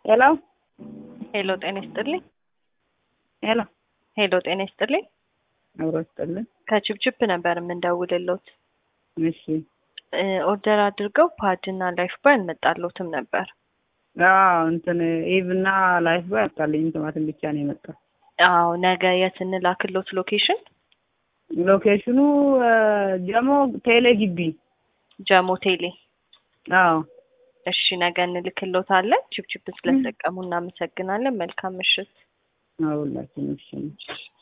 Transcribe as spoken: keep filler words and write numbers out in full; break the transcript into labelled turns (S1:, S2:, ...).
S1: ሄሎ
S2: ሄሎ ጤና ይስጥልኝ።
S1: ሄሎ
S2: ሄሎ ጤና ይስጥልኝ።
S1: አብሮ ይስጥልኝ።
S2: ከችፕችፕ ነበር የምንደውልልዎት።
S1: እሺ
S2: ኦርደር አድርገው ፓድና ላይፍ ቦይ አልመጣልዎትም ነበር።
S1: አዎ እንትን ኢቭና ላይፍ ቦይ አጣልኝ። ቲማቲም ብቻ ነው የመጣው።
S2: አዎ ነገ የት እንላክልዎት? ሎኬሽን
S1: ሎኬሽኑ ጀሞ ቴሌ ግቢ።
S2: ጀሞ ቴሌ።
S1: አዎ
S2: እሺ ነገ እንልክልዎታለን። ችፕችፕ ስለተጠቀሙ እናመሰግናለን። መልካም ምሽት።
S1: አዎ ሁላችንም እሺ